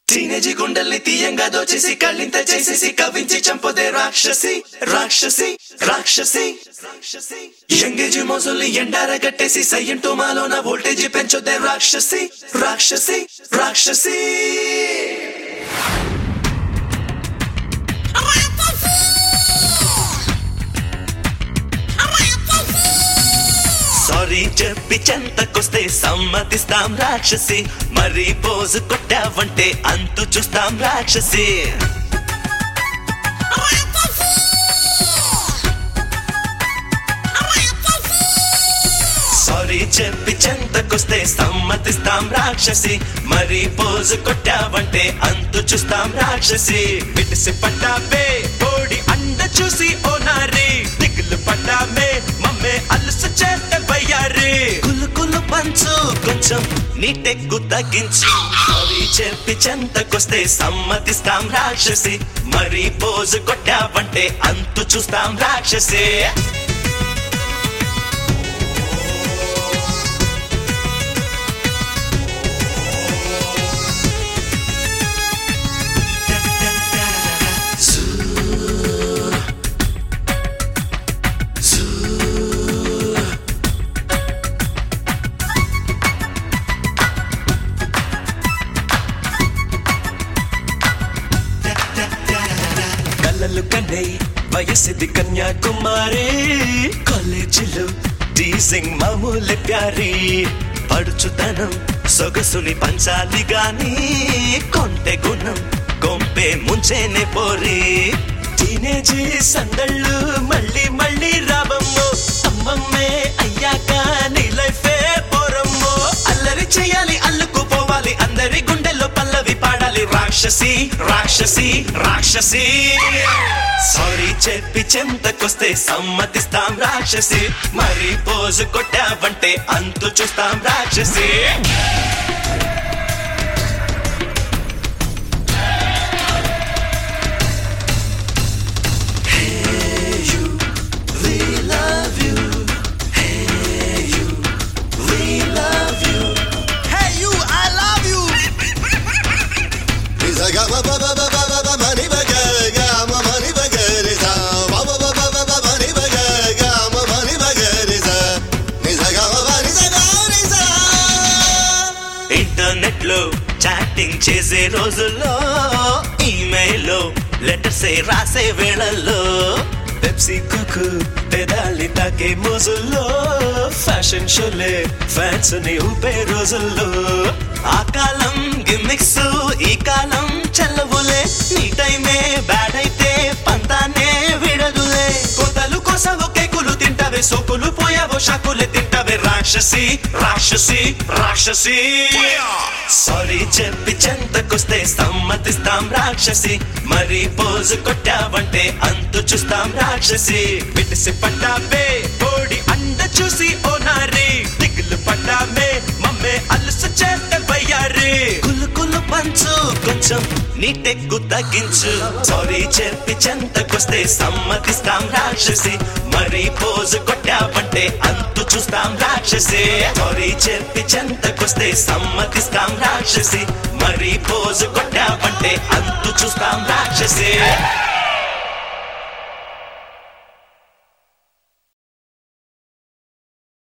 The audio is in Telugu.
టీనేజీ గుండెల్ని తీయంగా దోచేసి కళ్ళింత చేసేసి కవించి చంపదే రాక్షసి రాక్షసి రాక్షసి యంగేజీ మోజుల్ని ఎండార కట్టేసి సయ్యంటూ మాలోన వోల్టేజీ పెంచొద్దే రాక్షసి రాక్షసి రాక్షసి సారీ చెప్పి చెంతకొస్తే సమ్మతిస్తాం రాక్షసి మరి పోజు కొట్టావంటే అంతు చూస్తాం రాక్షసి సారీ చెప్పి చెంతకొస్తే సమ్మతిస్తాం రాక్షసి మరి పోజు కొట్టావంటే అంతు చూస్తాం రాక్షసి బిడిసి పడ్డావే ఓడి అండ చూసి ఓ నారి దిగులు పడ్డామే మమ్మే అలసు చేస్తే బయ్యారి కులు కులు పంచు కొంచెం నీ టెక్కు తగ్గించు సారీ చెప్పి చెంతకొస్తే సమ్మతిస్తాం రాక్షసి మరి పోజు కొట్టావంటే అంతు చూస్తాం రాక్షసి వయసిది కన్యాకుమారి కాలేజీలో టీజింగ్ మామూలు ప్యారీ పడుచుతనం సొగసుని పంచాలి గాని కొంటె గుణం కొంపే ముంచేనే పోరి టీనేజీ సందళ్ళు మళ్ళీ మళ్ళీ రావమ్మో అమ్మమ్మే అయ్యాక నీ లైఫే పోరమ్మో అల్లరి చేయాలి అల్లుకుపోవాలి అందరి గుండెల్లో పల్లవి పాడాలి రాక్షసి రాక్షసి రాక్షసి సారీ చెప్పి చెంతకొస్తే సమ్మతిస్తాం రాక్షసి మరి పోజు కొట్టావంటే అంతు చూస్తాం రాక్షసి ఇంటర్నెట్ లో చాటింగ్ చేసే రోజుల్లో ఈమెయిల్ లెటర్స్ రాసే వేళల్లో పెప్సీ కుకు పెదాలి తాకే మోజుల్లో ఫ్యాషన్ షోలే ఫ్యాన్స్ ని ఊపే రోజుల్లో ఆ కాలం గిమ్మిక్స్ ఈ కాలం చల్లవులే నీ టైమే బ్యాడ్ అయితే పంతానే విడదులే కోతలు కోసవో కేకులు తింటావే సోకులు పోయావో షాకులే తింటావే రాక్షసి రాక్షసి రాక్షసి సారీ చెప్పి చెంతకొస్తే సమ్మతిస్తాం రాక్షసి మరి పోజు కొట్టావంటే అంతు చూస్తాం రాక్షసి బిడిసి పడ్డావే ఓడి అండ చూసి ఓ నారి దిగులు పడ్డామే మమ్మే అలసు చేస్తే బయ్యారి కులు కులు పంచు కొంచెం నీ టెక్కు తగ్గించు సారీ చెప్పి చెంతకొస్తే సమ్మతిస్తాం రాక్షసి మరి పోజు కొట్టావంటే అంతు చూస్తాం రాక్షసి సారీ చెప్పి చెంతకొస్తే సమ్మతిస్తాం రాక్షసి మరి పోజు కొట్టావంటే అంతు చూస్తాం రాక్షసి